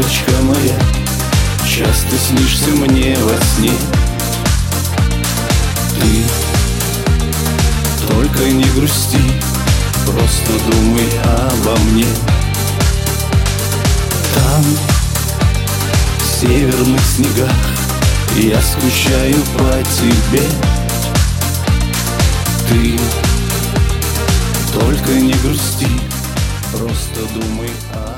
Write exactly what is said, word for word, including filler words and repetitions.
девочка моя, часто снишься мне во сне. Ты только не грусти, просто думай обо мне. Там, в северных снегах, я скучаю по тебе. Ты только не грусти, просто думай о